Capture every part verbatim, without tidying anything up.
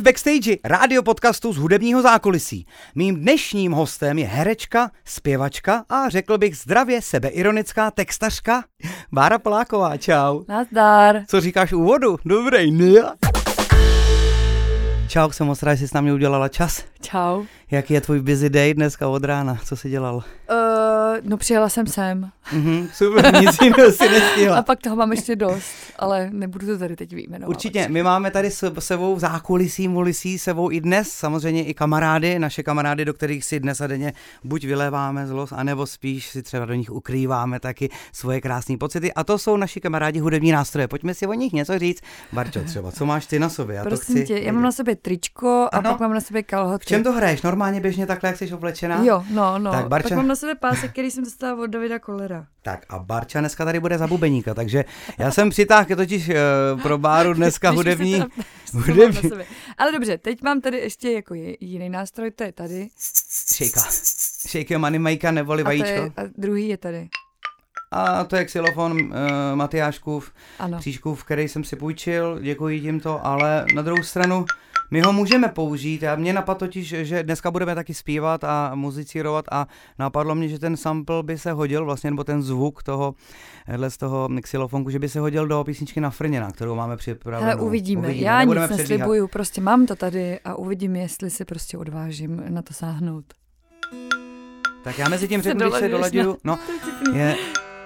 Backstage, rádio podcastu z hudebního zákulisí. Mým dnešním hostem je herečka, zpěvačka a řekl bych zdravě sebeironická textařka Bára Poláková. Čau. Nazdar. Co říkáš úvodu? Dobrý, ne? Čau, jsem moc rád, že jsi s námi udělala čas. Čau. Jaký je tvůj busy day dneska od rána? Co jsi dělal? Uh, no přijela jsem sem. Mhm, super, nic jiného si nestihla. A pak toho mám ještě dost, ale nebudu to tady teď vyjmenovat. Určitě, my máme tady s sebou v zákulisí, mulisí sebou i dnes, samozřejmě i kamarády, naše kamarády, do kterých si dnes a denně buď vyléváme zlost, anebo spíš si třeba do nich ukrýváme taky svoje krásné pocity. A to jsou naši kamarádi hudební nástroje. Pojďme si o nich něco říct. Barčo, třeba, co máš ty na sobě? Já Prosím to chci... tě, já mám na sobě tričko a ano? Pak mám na sobě kalhoty. V čem to hraješ? Normálně běžně takhle, jak jsi oblečená? Jo, no, no. Tak, Barča... Pak mám na sobě pásek, který jsem dostala od Davida Kollera. Tak a Barča dneska tady bude za bubeníka, takže já jsem přitáhl totiž uh, pro Báru dneska hudební. hudební. Ale dobře, teď mám tady ještě jako jiný nástroj, to je tady. Šejka. Šejka Moneymaker neboli vajíčko. A, je, a druhý je tady. A to je xylofon uh, Matyáškův, ano. Příškův, který jsem si půjčil, děkuji tímto, ale na druhou stranu my ho můžeme použít. A mě napadlo totiž, že dneska budeme taky zpívat a muzicírovat a napadlo mě, že ten sample by se hodil vlastně, nebo ten zvuk toho, z toho xylofonku, že by se hodil do písničky Nafrněná, kterou máme připravenou. Hele, uvidíme. uvidíme. Já nic neslibuju, prostě mám to tady a uvidím, jestli se prostě odvážím na to sáhnout. Tak já mezi tím řeknu, když se dolaďuju, no, je...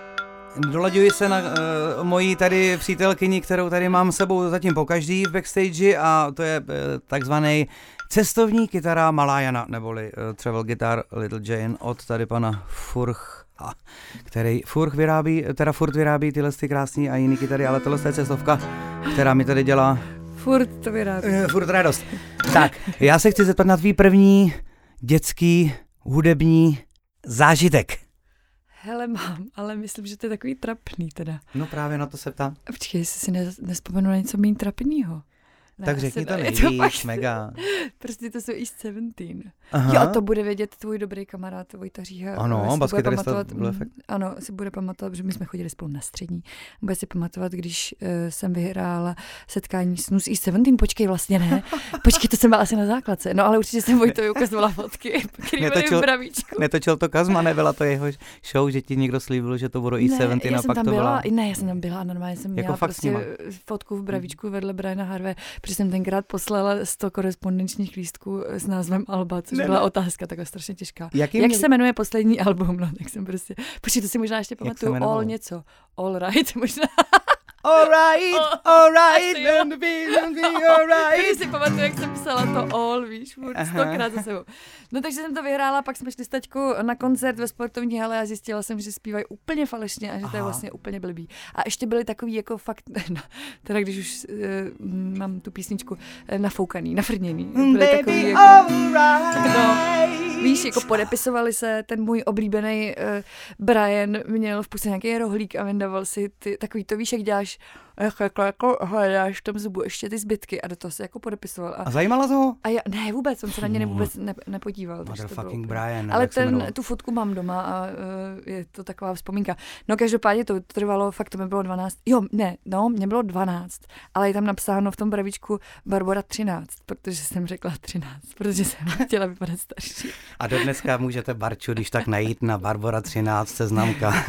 Dolaďuji se na uh, mojí tady přítelkyni, kterou tady mám s sebou zatím pokaždý v backstage a to je uh, takzvaný cestovní kytara Malá Jana, neboli uh, travel guitar Little Jane od tady pana Furch, který Furch vyrábí, teda furt vyrábí tyhle ty krásný a jiný kytary, ale tohle je cestovka, která mi tady dělá furt to vyrábí. Uh, furt radost. Tak, já se chci zeptat na tvý první dětský hudební zážitek. Hele, mám, ale myslím, že to je takový trapný teda. No právě na to se ptám. Počkej, jestli si ne, nespomenu na něco méně trapnýho. Ne, tak řekni to nejvíc, mega. Prostě to jsou East sedmnáct. Aha. Jo, to bude vědět tvůj dobrý kamarád Vojta Říha. Ano, basketarista byl efekt. Ano, si bude pamatovat, že my jsme chodili spolu na střední. Bude si pamatovat, když uh, jsem vyhrála setkání snů s East sedmnáct. Počkej, vlastně ne. Počkej, to jsem byla asi na základce. No, ale určitě jsem Vojtovi ukazovala fotky, který byly v bravíčku. Netočil to Kazma, nebyla to jeho show, že ti někdo slíbil, že to budou East sedmnáct a pak to byla. Ne, já jsem tam byla, normálně jsem jako měla prostě fotku v bravíčku vedle Briana Harvey. Protože jsem tenkrát poslala sto korespondenčních lístků s názvem Alba, což ne, byla ne. otázka taková strašně těžká. Jaký Jak mě... se jmenuje poslední album? No, tak jsem prostě... Počkej, to si možná ještě pamatuju. All něco. All right, možná. All right, all right, then be, then be all right. Když si pamatuju, jak jsem psala to all, víš, furt stokrát za sebou. No takže jsem to vyhrála, pak jsme šli s taťkou na koncert ve sportovní hale a zjistila jsem, že zpívají úplně falešně a že to je vlastně úplně blbý. A ještě byli takový jako fakt, no, teda když už uh, mám tu písničku uh, nafoukaný, nafrněný. Byli takový jako, no, víš, jako podepisovali se, ten můj oblíbený uh, Brian měl v puse nějaký rohlík a vydával si ty, takový to, víš, jak děláš jako, jako, jako hledáš v tom zubu ještě ty zbytky a do toho se jako podepisoval. A, a zajímala se ho? A já, ne, vůbec, on se na mě vůbec ne, nepodíval. Motherfucking Brian. Ale ten, tu fotku mám doma a uh, je to taková vzpomínka. No každopádně to trvalo, fakt to mi bylo dvanáct. Jo, ne, no, mě bylo dvanáct, ale je tam napsáno v tom bravičku Barbora třináct, protože jsem řekla třináct, protože jsem chtěla vypadat starší. A do dneska můžete Barču, když tak najít na Barbora třináct seznamka.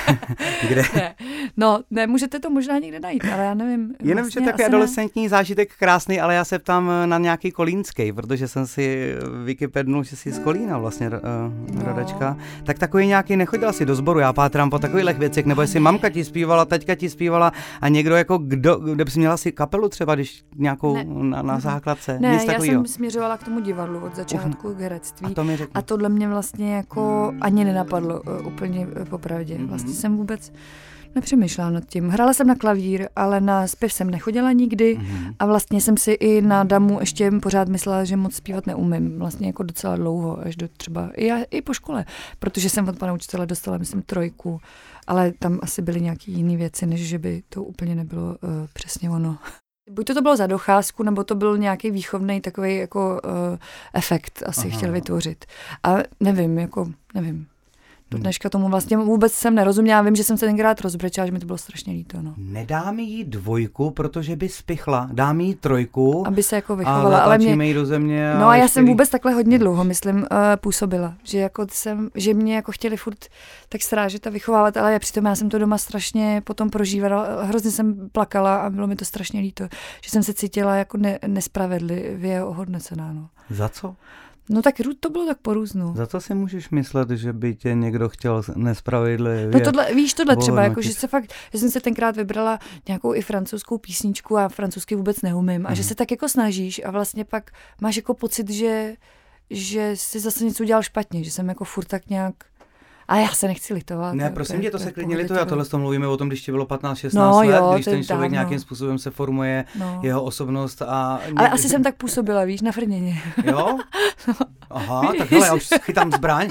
Kde? Ne. No, ne, můžete to možná někde najít, ale já nevím. Jenom, vlastně, že takový adolescentní ne. zážitek krásný, ale já se ptám na nějaký kolínský, protože jsem si Wikipednul, že jsi z Kolína vlastně uh, no. rodačka. Tak takový nějaký nechodila si do sboru, já pátrám po takových věcech, nebo jestli mamka ti zpívala, taťka ti zpívala a někdo jako, kdo, kde bys měla si kapelu třeba, když nějakou ne. na, na základce. Ne, Nic já takovýho. jsem směřovala k tomu divadlu od začátku uh, k herectví. A, to mi a tohle mě vlastně jako ani nenapadlo uh, úplně uh, popravdě. Vlastně mm-hmm. jsem vůbec nepřemýšlela nad tím. Hrála jsem na klavír, ale na zpěv jsem nechodila nikdy mm-hmm. a vlastně jsem si i na damu ještě pořád myslela, že moc zpívat neumím. Vlastně jako docela dlouho, až do třeba i, já, i po škole, protože jsem od pana učitele dostala, myslím, trojku, ale tam asi byly nějaké jiné věci, než že by to úplně nebylo uh, přesně ono. Buď to, to bylo za docházku, nebo to byl nějaký výchovný takový jako uh, efekt asi Aha. chtěl vytvořit. A nevím, jako nevím. Do dneška tomu vlastně vůbec jsem nerozuměla, vím, že jsem se tenkrát rozbrečela, že mi to bylo strašně líto. No. Nedá mi jí dvojku, protože by spichla, dá mi jí trojku. Aby se jako vychovala, ale mě... jí do země. No a já jsem vůbec takhle hodně dlouho, myslím, uh, působila, že jako jsem, že mě jako chtěli furt tak srážet a vychovávat, ale já přitom já jsem to doma strašně potom prožívala, hrozně jsem plakala a bylo mi to strašně líto, že jsem se cítila jako ne, nespravedlivě ohodnocená. No. Za co? No tak to bylo tak porůznu. Za co si můžeš myslet, že by tě někdo chtěl nespravedlivě? No tohle, víš, tohle třeba, jako, že se fakt, že jsem se tenkrát vybrala nějakou i francouzskou písničku a francouzsky vůbec neumím. A mm. že se tak jako snažíš a vlastně pak máš jako pocit, že, že jsi zase něco udělal špatně, že jsem jako furt tak nějak... A já se nechci litovat. Ne, prosím tě, to, to se klidně lituje. A tohle s tom mluvíme o tom, když ti bylo patnáct šestnáct no, let, jo, když ten člověk dávno. Nějakým způsobem se formuje no. jeho osobnost a... Ale asi jsem tak působila, víš, na frněně. Jo? Aha, tak hele, já už chytám zbraň.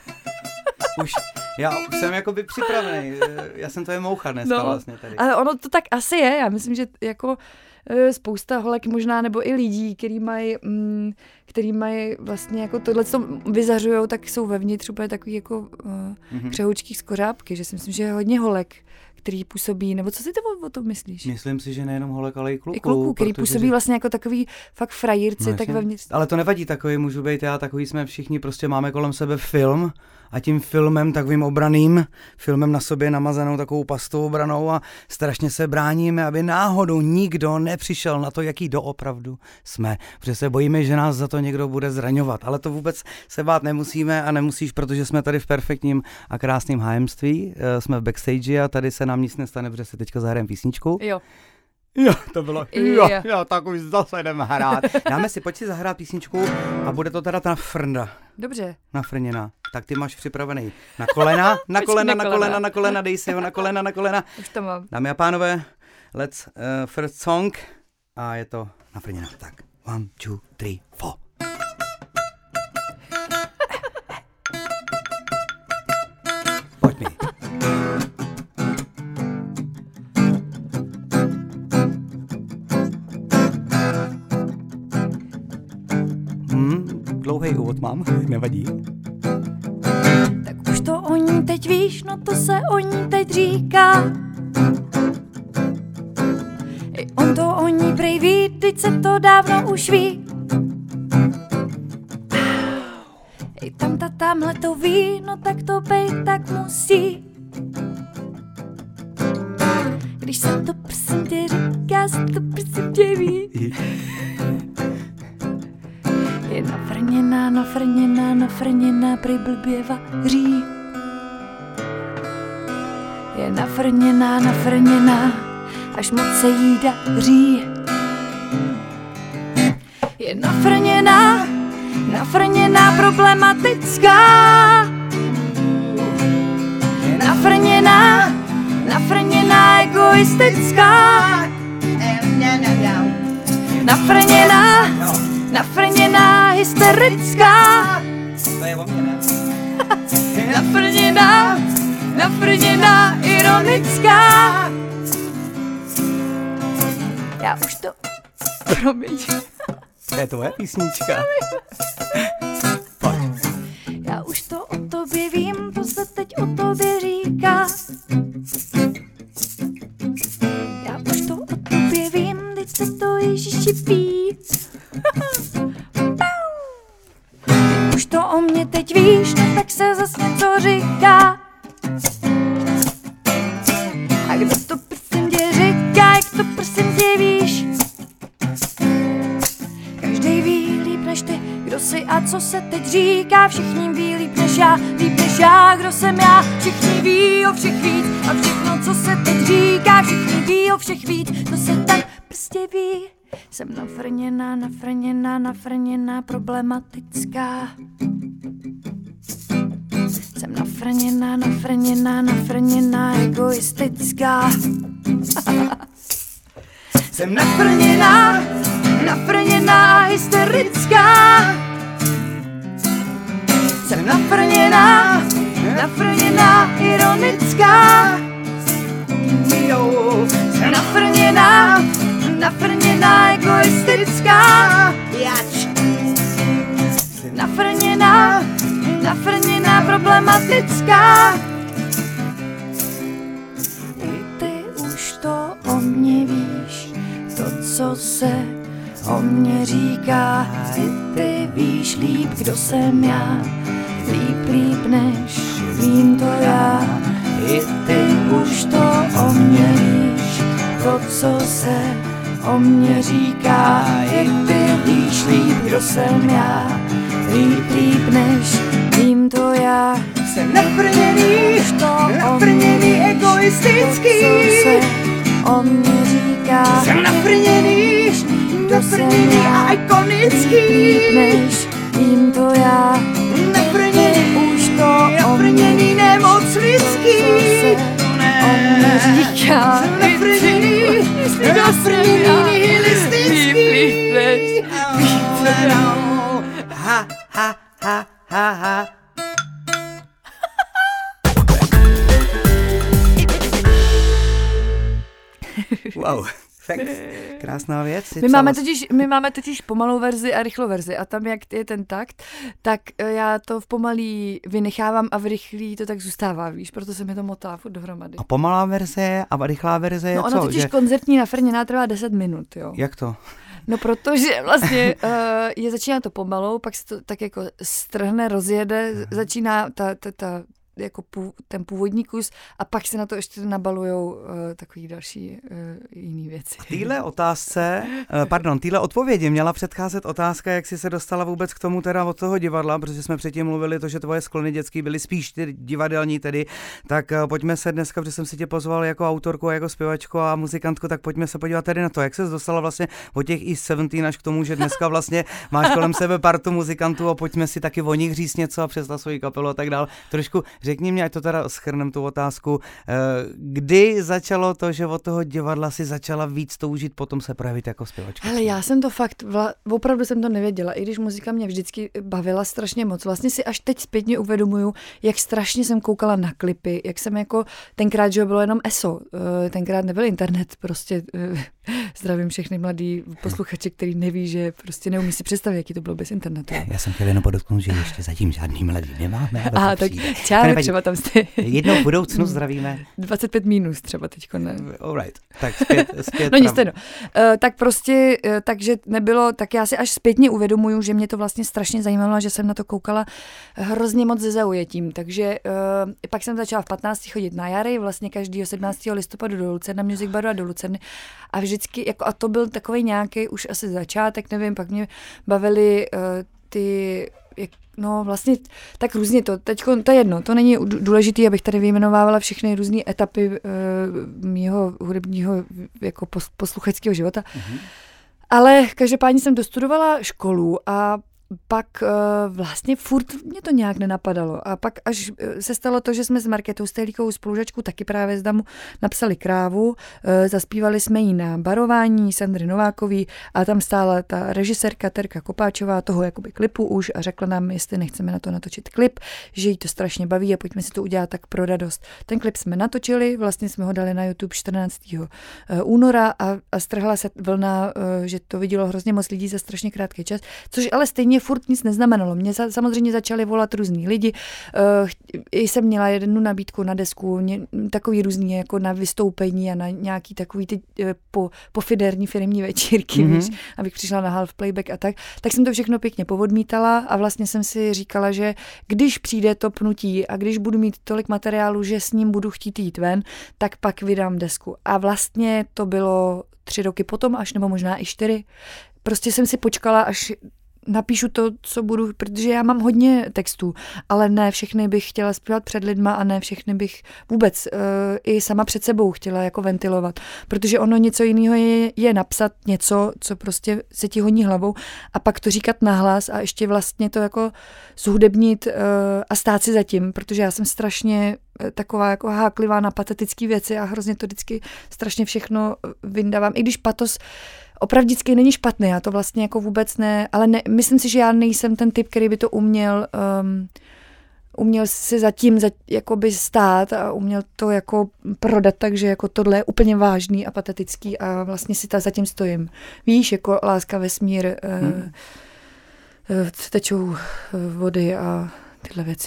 Už, já jsem jakoby připravený. Já jsem to je moucha dneska no, vlastně tady. Ale ono to tak asi je. Já myslím, že jako spousta holek možná, nebo i lidí, který mají, mm, který mají vlastně jako tohle, co vyzařujou, tak jsou vevnitř úplně takový jako uh, mm-hmm. křehoučký skořápky, že si myslím, že je hodně holek, který působí, nebo co si ty o, o tom myslíš? Myslím si, že nejenom holek, ale i kluků. I kluků, který působí že... vlastně jako takový fakt frajírci, no, tak vevnitř. Ale to nevadí, takový můžu být já, takový jsme všichni, prostě máme kolem sebe film a tím filmem, takovým obraným, filmem na sobě namazanou takovou pastou obranou a strašně se bráníme, aby náhodou nikdo nepřišel na to, jaký doopravdu jsme. Protože se bojíme, že nás za to někdo bude zraňovat. Ale to vůbec se bát nemusíme a nemusíš, protože jsme tady v perfektním a krásném hájemství. Jsme v backstage a tady se nám nic nestane, protože se teďka zahrajeme písničku. Jo. Jo, to bylo, jo, jo, tak už zase jdeme hrát. Dáme si, pojď si zahrát písničku a bude to teda ta frnda. Dobře. Nafrněná. Tak ty máš připravený na kolena, na kolena, na kolena, na kolena, dej si ho na kolena, na kolena. Už to mám. Dámy a pánové, let's uh, first song a je to nafrněná. Tak, one, two, three, four. Pojď mi. Dlouhý úvod mám, nevadí. Tak už to o ní teď víš, no to se o ní teď říká. I on to o ní prej ví, teď se to dávno už ví. I tam ta tamhle to ví, no tak to bejt tak musí. Když se to prosím tě říká, se to prosím tě ví. Je nafrněná, nafrněná, nafrněná, prej blbě vaří. Je nafrněná, nafrněná, až moc se jí daří. Je nafrněná, nafrněná, problematická. Je nafrněná, nafrněná, egoistická. Nafrněná, nafrněná, hysterická. To je o mě, ne? Nafrněná, nafrněná, ironická. Já už to... Promiň. To je tvoje písnička. Pojď. Já už to o tobě vím, to se teď o tobě říká. Já už to o tobě vím, teď se to Ježíši ví. Už to o mě teď víš, no tak se zas něco říká. A kdo to prosím tě říká, jak to prosím tě víš? Každej ví líp než ty, kdo jsi a co se teď říká. Všichni ví líp než já, líp než já, kdo jsem já. Všichni ví o všech víc a všechno, co se teď říká. Všichni ví o všech víc, to se tak prostě ví. Jsem nafrněná, nafrněná, nafrněná, problematická. Jsem nafrněná, nafrněná, nafrněná, egoistická. Jsem nafrněná, nafrněná, hysterická. Jsem nafrněná, nafrněná, ironická. Jsem nafrněná, nafrněná, egoistická. Jač. Nafrněná, nafrněná, problematická. I ty už to o mě víš, to, co se o mě říká. I ty víš líp, kdo jsem já, líp, líp než vím to já. I ty už to o mě víš, to, co se o mě říká. I ty víš líp, kdo jsem já, líp, líp než vím to já. Jsem naprněný, naprněný, egoistický, to, co se o mě říká. Jsem naprněný, naprněný a ikonický, líp než vím to já. Naprněný, už to naprněný, nemoc lidský, o mě říká. Jsem naprněný, naprněný, nihilistický, líp než vím to já. Ha, ha, ha, ha, ha. Wow, fakt krásná věc. My máme, totiž, my máme totiž pomalou verzi a rychlou verzi a tam, jak je ten takt, tak já to v pomalý vynechávám a v rychlý to tak zůstává, víš, proto se mi to motá furt dohromady. A pomalá verze a rychlá verze je no, co? ono totiž že... koncertní na Frněná trvá deset minut, jo. Jak to? No protože vlastně uh, je začíná to pomalou, pak se to tak jako strhne, rozjede, uh-huh. začíná ta, ta, ta jako pů, ten původní kus a pak se na to ještě nabalujou uh, takový další uh, jiný věci. A týhle otázce, uh, pardon, týhle odpovědi měla předcházet otázka, jak jsi se dostala vůbec k tomu teda od toho divadla, protože jsme předtím mluvili to, že tvoje sklony dětský byly spíš ty divadelní tedy, tak uh, pojďme se dneska, protože jsem si tě pozval jako autorku, jako zpěvačku a muzikantku, tak pojďme se podívat tady na to, jak ses dostala vlastně od těch East sedmnáct až k tomu, že dneska vlastně máš kolem sebe partu muzikantů a pojďme si taky o nich říct něco a představ svoji kapelu a tak dál. Trošku řekni mě, ať to teda shrnem tu otázku, kdy začalo to, že od toho divadla si začala víc toužit, potom se projevit jako zpěvačka? Hele, já jsem to fakt, vla, opravdu jsem to nevěděla, i když muzika mě vždycky bavila strašně moc. Vlastně si až teď zpětně uvědomuju, jak strašně jsem koukala na klipy, jak jsem jako, tenkrát, že bylo jenom E S O, tenkrát nebyl internet, prostě zdravím všechny mladý posluchače, který neví, že prostě neumí si představit, jaký to bylo bez internetu. Já jsem chtěl jenom podotknout, že ještě zatím žádný mladý nemáme. Aha, tak čau, třeba tam jste. Jednou v budoucnu zdravíme. dvacet pět minus třeba teďko, ne? Alright, tak zpět, zpět. No nic to, no. Uh, tak prostě, uh, takže nebylo, tak já si až zpětně uvědomuju, že mě to vlastně strašně zajímalo, že jsem na to koukala hrozně moc se zaujetím, takže uh, pak jsem začala v patnácti chodit na jary, vlastně každýho sedmnáctého listopadu do Lucerny, na Music Baru a do Lucerny a vždycky, jako a to byl takovej nějaký už asi začátek, nevím, pak mě bavily uh, ty, jak, no vlastně tak různě to, teďko, to je jedno, to není důležité, abych tady vyjmenovávala všechny různé etapy uh, mýho hudebního jako pos, posluchačského života, mm-hmm. ale každopádně jsem dostudovala školu a pak uh, vlastně furt mě to nějak nenapadalo. A pak až se stalo to, že jsme s Markétou Stehlíkovou spolužačkou taky právě z Damu napsali Krávu, uh, zaspívali jsme ji na barování Sandry Novákový a tam stála ta režisérka Terka Kopáčová toho jakoby klipu už a řekla nám, jestli nechceme na to natočit klip, že jí to strašně baví a pojďme si to udělat tak pro radost. Ten klip jsme natočili, vlastně jsme ho dali na YouTube čtrnáctého února a, a strhla se vlna, uh, že to vidělo hrozně moc lidí za strašně krátký čas, což ale stejně furt nic neznamenalo. Mě za, samozřejmě začali volat různí lidi. Uh, jsem měla jednu nabídku na desku, ně, takový různý jako na vystoupení a na nějaký takový ty uh, po, pofiderní firmní večírky, mm-hmm. víš, abych přišla na half playback a tak. Tak jsem to všechno pěkně povodmítala a vlastně jsem si říkala, že když přijde to pnutí a když budu mít tolik materiálu, že s ním budu chtít jít ven, tak pak vydám desku. A vlastně to bylo tři roky potom až, nebo možná i čtyři. Prostě jsem si počkala, až napíšu to, co budu, protože já mám hodně textů, ale ne všechny bych chtěla zpívat před lidma a ne všechny bych vůbec uh, i sama před sebou chtěla jako ventilovat, protože ono něco jiného je, je napsat něco, co prostě se ti honí hlavou a pak to říkat nahlas a ještě vlastně to jako zhudebnit uh, a stát si za tím, protože já jsem strašně taková jako háklivá na patetické věci a hrozně to vždycky strašně všechno vyndávám, i když patos opravdicky není špatný, já to vlastně jako vůbec ne, ale ne, myslím si, že já nejsem ten typ, který by to uměl um, uměl si zatím za, jakoby stát a uměl to jako prodat, takže jako tohle je úplně vážný a patetický a vlastně si ta zatím stojím. Víš, jako Láska, vesmír, hmm. uh, uh, tečou vody a tyhle věci, no.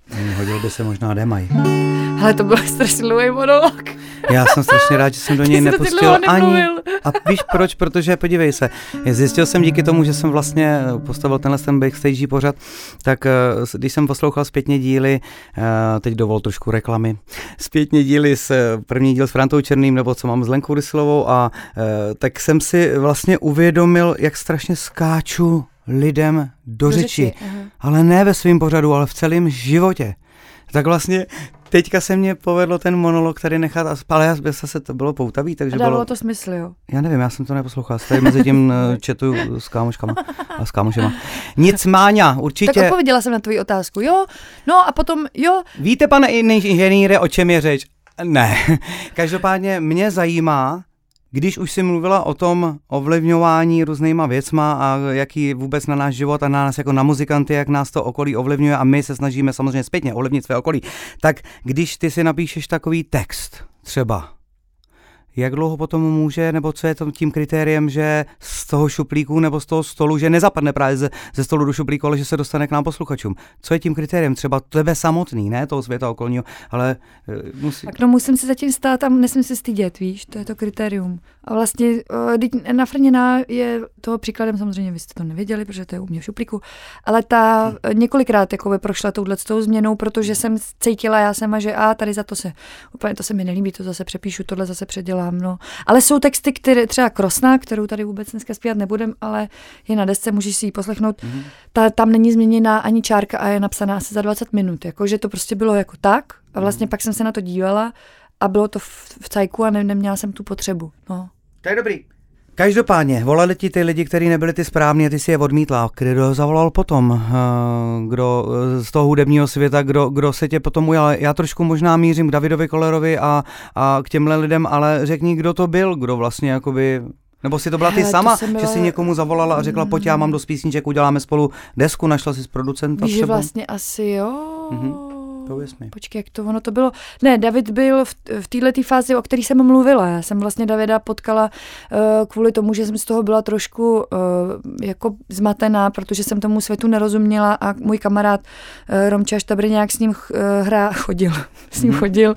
Hodil by se možná Demaj. Ale to byl strašně dlouhý monolog. Já jsem strašně rád, že jsem do něj nepustil ani. A víš proč? Protože podívej se, zjistil jsem díky tomu, že jsem vlastně postavil tenhle ten backstage pořad, tak když jsem poslouchal zpětně díly, teď dovol trošku reklamy, zpětně díly s první díl s Frantou Černým, nebo co mám s Lenkou Rysilovou, a tak jsem si vlastně uvědomil, jak strašně skáču lidem do, do řeči, řeči ale ne ve svém pořadu, ale v celém životě. Tak vlastně teďka se mně povedlo ten monolog tady nechat, ale já zase to bylo poutavý, takže a dávalo bylo... to smysl, jo? Já nevím, já jsem to neposlouchal, tady mezi tím chatuju s kámoškama a s kámošema. Nic Máňa, určitě... Tak odpověděla jsem na tvoji otázku, jo? No a potom, jo? Víte, pane inženýre, o čem je řeč? Ne. Každopádně mě zajímá, když už jsi mluvila o tom ovlivňování různýma věcma a jaký vůbec na náš život a na nás jako na muzikanty, jak nás to okolí ovlivňuje a my se snažíme samozřejmě zpětně ovlivnit své okolí, tak když ty si napíšeš takový text třeba, jak dlouho potom může, nebo co je to tím kritériem, že z toho šuplíku nebo z toho stolu, že nezapadne právě ze, ze stolu do šuplíku, ale že se dostane k nám posluchačům. Co je tím kritériem? Třeba tebe samotný, ne toho světa okolního, ale uh, musí... Tak no musím se zatím stát a nesmím se stydět, víš, to je to kritérium. A vlastně uh, Nafrněná je toho příkladem, samozřejmě vy jste to nevěděli, protože to je u mě v šuplíku, ale ta hmm. několikrát jakoby prošla touhletou změnou, protože jsem cítila, já jsem a že a tady za to se, úplně to se mi nelíbí, to zase přepíšu, tohle zase předělám. No. Ale jsou texty, které třeba Krosna, kterou tady vůbec dneska zpívat nebudem, ale je na desce, můžeš si ji poslechnout. Mm-hmm. Ta, tam není změněná ani čárka a je napsaná asi za dvacet minut. Jakože to prostě bylo jako tak a vlastně mm-hmm. pak jsem se na to dívala a bylo to v, v cajku a ne, neměla jsem tu potřebu. No. To je dobrý. Každopádně, volali ti ty lidi, kteří nebyli ty správní a ty si je odmítla. Kdo zavolal potom? Kdo z toho hudebního světa, kdo, kdo se tě potom ujal? Já trošku možná mířím k Davidovi Kollerovi a, a k těmhle lidem, ale řekni, kdo to byl, kdo vlastně jakoby... Nebo si to byla ty Hele, sama, byla... že si někomu zavolala a řekla, pojď, já mám dost písniček, uděláme spolu desku, našla si s producenta Víš, třeba? Že vlastně asi jo... Mm-hmm. Počkej, jak to ono to bylo. Ne, David byl v, v této fázi, o který jsem mluvila. Já jsem vlastně Davida potkala uh, kvůli tomu, že jsem z toho byla trošku uh, jako zmatená, protože jsem tomu světu nerozuměla a můj kamarád uh, Romča Štabrňák s ním uh, hrá, chodil. S ním chodil.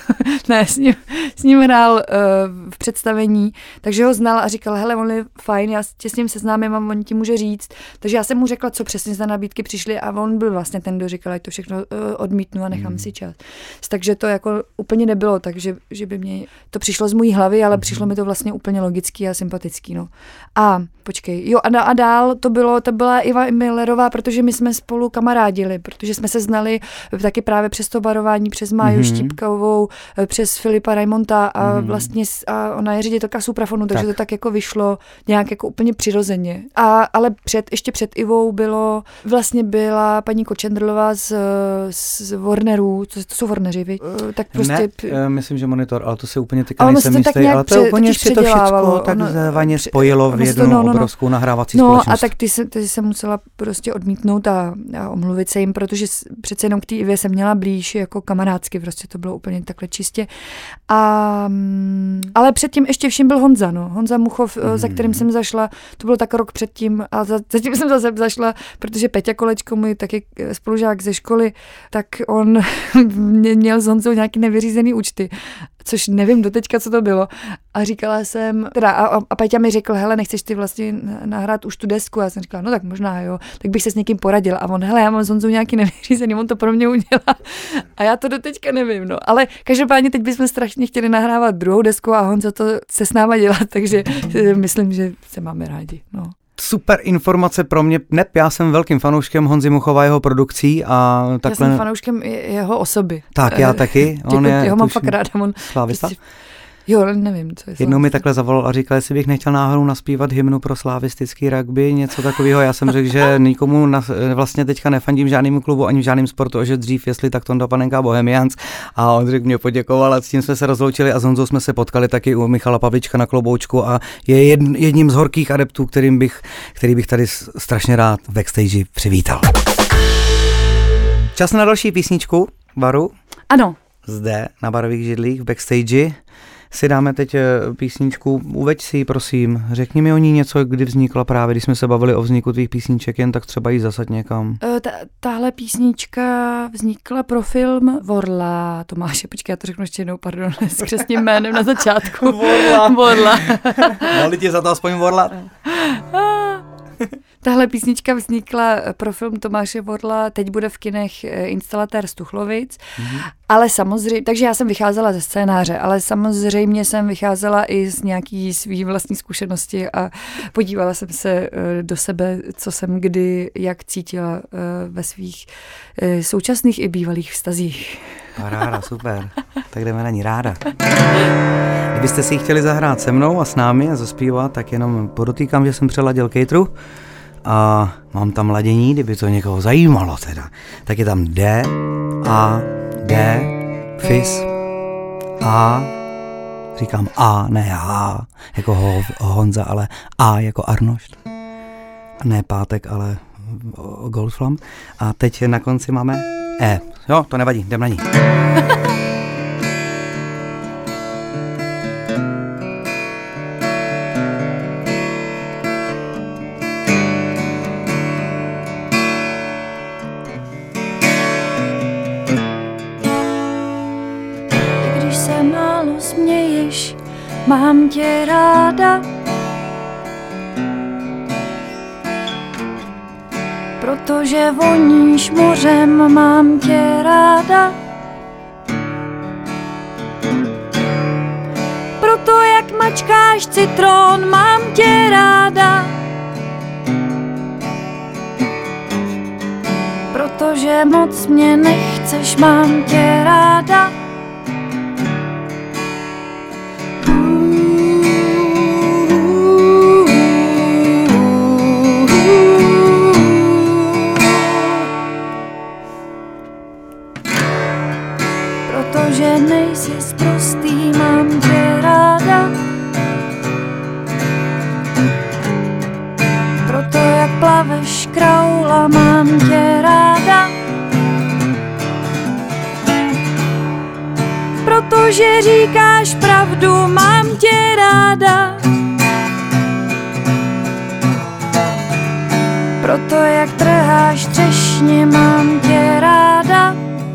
ne, s ním, s ním hrál uh, v představení, takže ho znal a říkal, hele, on je fajn, já tě s ním seznámím a on ti může říct. Takže já jsem mu řekla, co přesně za nabídky přišly a on byl vlastně ten, kdo říkal, ať to všechno uh, odmítnu a nechám hmm. si čas. Takže to jako úplně nebylo tak, že, že by mě to přišlo z mojí hlavy, ale hmm. přišlo mi to vlastně úplně logický a sympatický. No. A počkej, jo a, a dál to bylo, to byla Iva Millerová, protože my jsme spolu kamarádili, protože jsme se znali taky právě přes to barování, přes Máju hmm. Štípkovou, přes Filipa Raimonta a hmm. vlastně a ona je ředitelka Suprafonu, takže tak. to tak jako vyšlo nějak jako úplně přirozeně. A, ale před, ještě před Ivou bylo, vlastně byla paní Kočendrlová z, z Warnerů, to, to jsou Warneři, vy? Tak prostě... Ne, myslím, že Monitor, ale to se úplně teďka nejsem jistý, ale to úplně si to všechno tak zvaně spojilo v jednu no, no, obrovskou nahrávací no, společnost. No a tak ty, se, ty jsem musela prostě odmítnout a, a omluvit se jim, protože přece jenom k té Ivě jsem měla blíž jako kamarádsky, prostě to bylo úplně takhle čistě. A, ale předtím ještě vším byl Honza, no. Honza Muchov, mm. za kterým jsem zašla, to bylo tak rok předtím a za, zatím jsem zase zašla, protože Peťa Kolečko, můj taky spolužák ze školy, tak on měl s Honzou nějaký nevyřízený účty, což nevím doteďka, co to bylo. A říkala jsem, teda a, a Peťa mi řekl, hele, nechceš ty vlastně nahrát už tu desku? A já jsem říkala, no tak možná jo, tak bych se s někým poradila. A on, hele, já mám s Honzou nějaký nevyřízený, on to pro mě udělá. A já to doteďka nevím, no. Ale každopádně teď bychom strašně chtěli nahrávat druhou desku a Honza to se s náma dělá, takže myslím, že se máme rádi, no. Super informace pro mě. Nep, já jsem velkým fanouškem Honzy Muchova, jeho produkcí a takhle... Já jsem fanouškem jeho osoby. Tak, já taky. On je, jeho mám fakt ráda. On slávista? Prostě, jo, nevím, co je Jednou slávista. Mi takhle zavolal a říkal, jestli bych nechtěl náhodou naspívat hymnu pro slavistický rugby, něco takového. Já jsem řekl, že nikomu na, vlastně teďka nefandím žádnému klubu ani v žádném sportu, a že dřív, jestli tak Tonda Panenka Bohemians. A on řekl, mě poděkoval a s tím jsme se rozloučili a s Honzou jsme se potkali taky u Michala Pavlička na Kloboučku a je jedním z horkých adeptů, kterým bych, který bych tady strašně rád v backstage přivítal. Čas na další písničku, Baru. Ano. Zde na Barových židlích v backstage. si dáme teď písničku. Uveď si ji, prosím. Řekni mi o ní něco, kdy vznikla právě, když jsme se bavili o vzniku tvých písniček, jen tak třeba jí zasaď někam. Ta, tahle písnička vznikla pro film Vorla Tomáše. Počkej, já to řeknu ještě jednou, pardon, s křestním jménem na začátku. Vorla. Vorla. Dali ti za to aspoň Vorla? Tahle písnička vznikla pro film Tomáše Vorla, teď bude v kinech Instalatér z Tuchlovic, mm-hmm. ale samozřejmě, takže já jsem vycházela ze scénáře, ale samozřejmě jsem vycházela i z nějaký svý vlastní zkušenosti a podívala jsem se do sebe, co jsem kdy, jak cítila ve svých současných i bývalých vztazích. Ráda, super. Tak jdeme na ní, ráda. Kdybyste si ji chtěli zahrát se mnou a s námi a zaspívat, tak jenom podotýkám, že jsem přeladil kejtru a mám tam ladění, kdyby to někoho zajímalo teda. Tak je tam D, A, D, Fis, A, říkám A, ne H, jako ho, Honza, ale A jako Arnošt. Ne Pátek, ale Goldflam. A teď na konci máme E. Jo, to nevadí, jdem na ní. Když se málo směješ, mám tě ráda. Protože voníš mořem, mám tě ráda. Proto jak mačkáš citron, mám tě ráda. Protože moc mě nechceš, mám tě ráda. Protože nejsi sprostý, mám tě ráda. Proto jak plaveš kraula, mám tě ráda. Protože říkáš pravdu, mám tě ráda. Proto jak trháš třešně, mám tě ráda.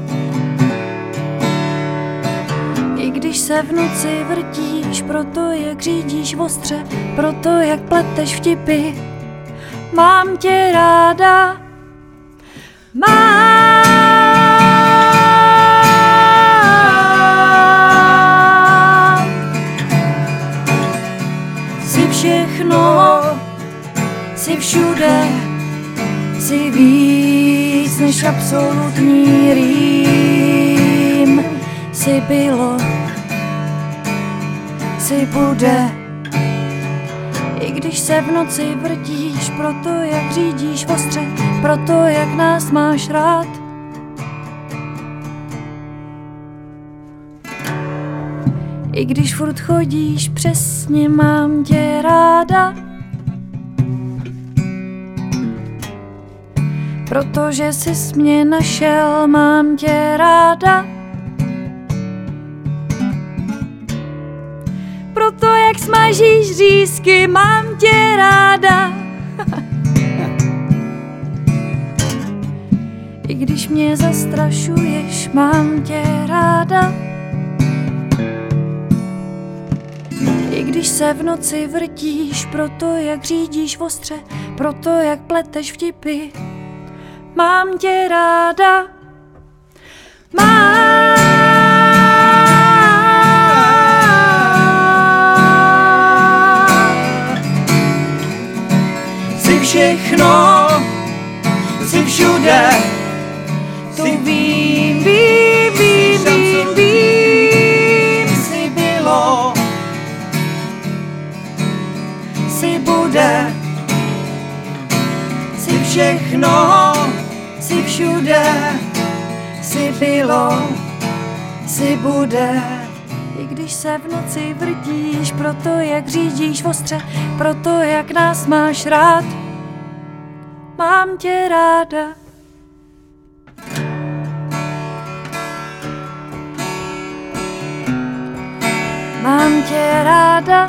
Když se v noci vrtíš, proto jak řídíš ostře, proto jak pleteš vtipy, mám tě ráda. Mám. Jsi všechno, jsi všude, jsi víc než absolutní rým. Jsi bylo, si bude, i když se v noci vrtíš, proto jak řídíš ostře, proto jak nás máš rád. I když furt chodíš přesně, mám tě ráda. Protože jsi mě našel, mám tě ráda. Proto jak smažíš řízky, mám tě ráda. I když mě zastrašuješ, mám tě ráda. I když se v noci vrtíš, proto jak řídíš ostře, proto jak pleteš vtipy, mám tě ráda. Mám. Všechno, jsi všude, to vím, vím, vím, vím, vím, jsi bylo, jsi bude, jsi všechno, jsi všude, jsi bylo, jsi bude. I když se v noci vrtíš, proto jak řídíš ostře, proto jak nás máš rád, mám tě ráda. Mám tě ráda.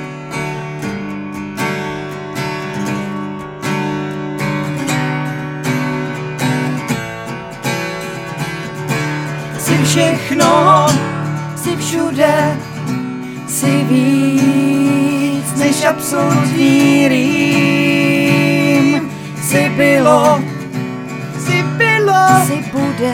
Jsi všechno, jsi všude, jsi víc než absolutní rým. Jsi bylo, jsi bylo, jsi bude.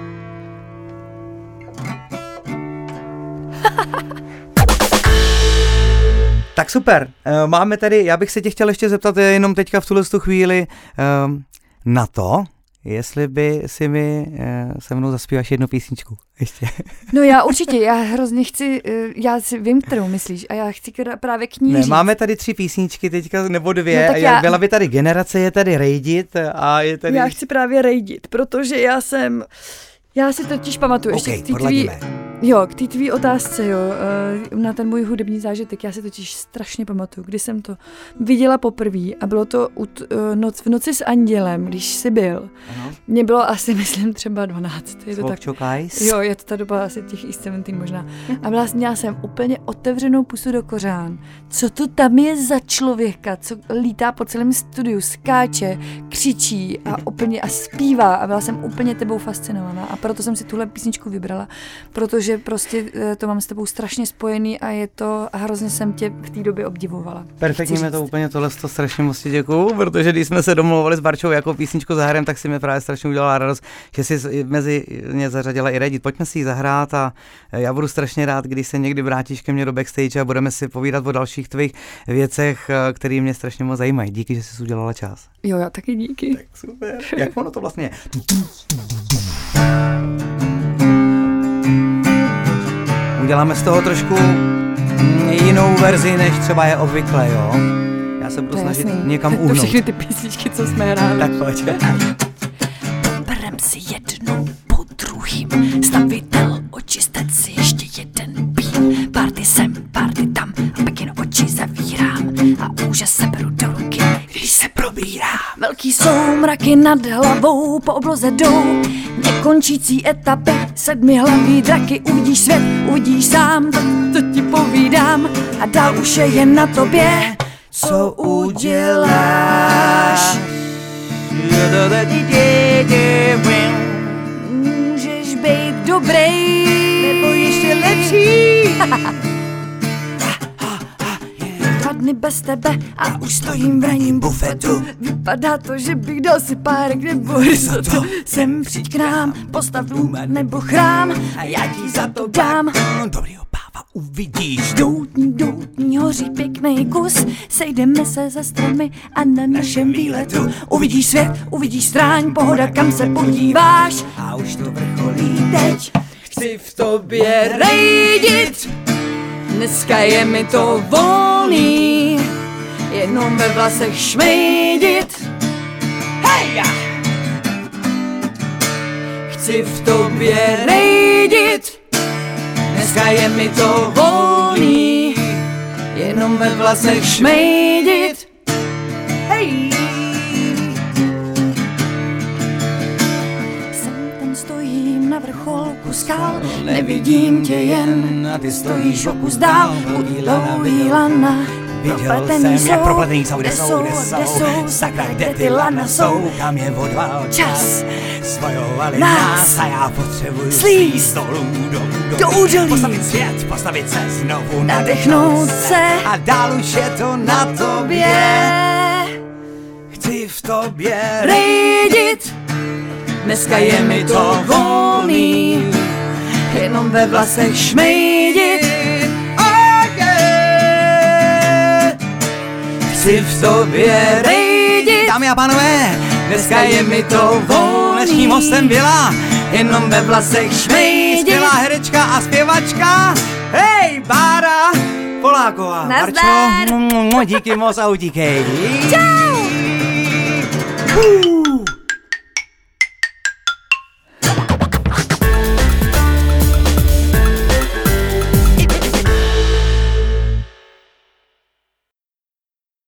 Tak super, máme tady, já bych se tě chtěl ještě zeptat jenom teďka v tuhle chvíli um, na to, jestli by si mi se mnou zaspíváš jednu písničku ještě. No já určitě, já hrozně chci, já si vím, kterou myslíš a já chci právě k ní Ne, říct. máme tady tři písničky teďka, nebo dvě, no, a já... byla by tady Generace, je tady Rejdit a je tady... Já chci právě Rejdit, protože já jsem, já si totiž pamatuju okay, ještě k té tvý, jo, k té tvý otázce, jo, na ten můj hudební zážitek, já si totiž strašně pamatuju, když jsem to viděla poprvé a bylo to u t, noc, v noci s andělem, když jsi byl. Ano. Mně bylo asi, myslím, třeba dvanáct. Je to tak, jo, je to ta doba asi těch East sedmnáct možná. A byla měla jsem úplně otevřenou pusu do kořán. Co to tam je za člověka, co lítá po celém studiu, skáče, křičí a úplně a zpívá a byla jsem úplně tebou fascinovaná a proto jsem si tuhle písničku vybrala, protože že prostě to mám s tebou strašně spojený a je to a hrozně jsem tě v té době obdivovala. Perfektně mi to úplně tohle to strašně moc ti děkuju, protože když jsme se domluvili s Barčou jako písničku zahrajeme, tak si mi právě strašně udělala radost, že si mezi ně zařadila i Reddit. Pojďme si ji zahrát a já budu strašně rád, když se někdy vrátíš ke mně do backstage a budeme si povídat o dalších tvých věcech, které mě strašně moc zajímají. Díky, že jsi udělala čas. Jo, já taky díky. Tak super. Jak ono to vlastně je? Uděláme z toho trošku jinou verzi, než třeba je obvykle, jo? Já se budu to snažit jasný. někam to uhnout. To všechny ty písničky, co jsme hráli. Tak pojď. Berem si jednou po druhým, stavitel očistec si ještě jeden pím. Party sem, party tam, a pak jen oči zavírám a úžas se beru do ruky, když se probírám. Velký soumraky nad hlavou po obloze jdou, nekončící etapy, sedmihlaví draky. Uvidíš svět, uvidíš sám, to, to ti povídám a dál už je jen na tobě, co uděláš. Můžeš být dobrý, nebo ještě lepší. Dva dny bez tebe a už stojím v ranním bufetu. Vypadá to, že bych dal si párek nebo risotto. Sem přijď k nám, postav dům nebo chrám a já ti za to dám dobrýho páva uvidíš. Doutní, doutní, hoří pěkný kus, sejdeme se za stromy a na našem výletu uvidíš svět, uvidíš stráň, pohoda, kam se podíváš a už to vrcholí teď. Chci v tobě rejdit, dneska je mi to volný, jenom ve vlasech šmejdit. Hej! Chci v tobě rejdit, dneska je mi to volný, jenom ve vlasech šmejdit. Hej! Sem tam stojím na vrcholku skal, nevidím tě jen, a ty stojíš o kus dál. Udlouhý lana, viděl jsem, jak propletený jsou, kde jsou, kde jsou, sakra, kde ty lana jsou, kam je odval čas, spojovali nás a já potřebuju slíst dolů, dolů, do údolí, postavit svět, postavit se znovu, nadechnout se a dál už je to na tobě. Chci v tobě rejdit, dneska je mi to volný, jenom ve vlasech šmejdit. Chci v tobě rejdit, dámy a pánové, dneska je mi to volný, dnešním hostem byla jenom ve vlasech šmejdit. Skvělá herečka a zpěvačka, hej, Bára Poláková. Nazdar. Barčo, díky moc a utíkej. Čau.